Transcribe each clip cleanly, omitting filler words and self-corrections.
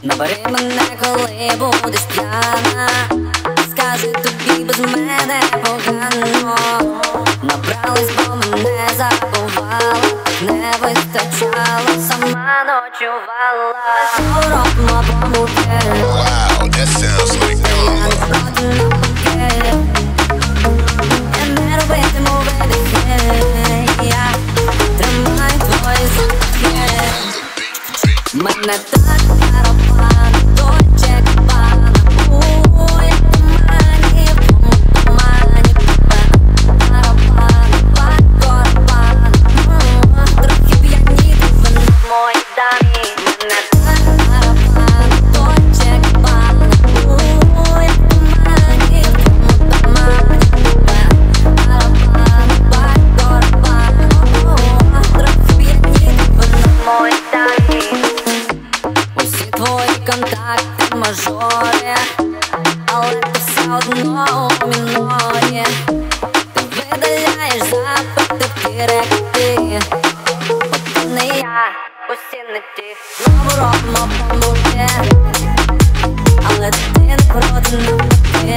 Набери мене, коли будеш п'яна. Скажи тобі, без мене погано. Набрались, бо мене забувала. Не вистачало, сама ночувала. Робимо помилки. Wow, that sounds like dumb. Я не робитиму видихи. Я тримаю твої замки. Мене так паропан, дочек пана. Ой, тумані, тумані. Паропан, паропан. Трохи п'яні, ти в моїй дамі. Мене так паропан, дочек пана. Ой, тумані, тумані. Паропан, паропан. Трохи п'яні, ти в моїй дамі. Усі твої контакти мажори, але ти все одно у мінорі. Ти видаляєш запити, директи. От ти не я, усі не ті. Знову робимо помилки, але ти не проти навпаки.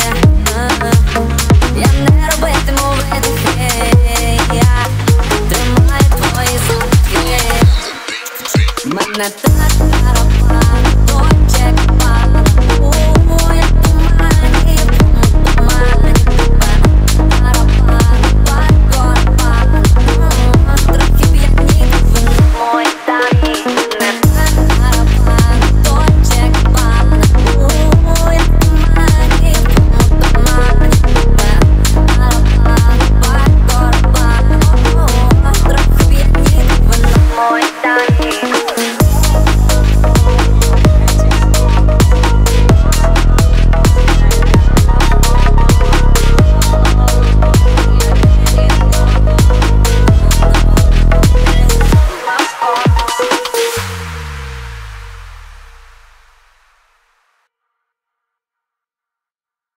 Я не робитиму видихи. Я тримаю твої замки. Мене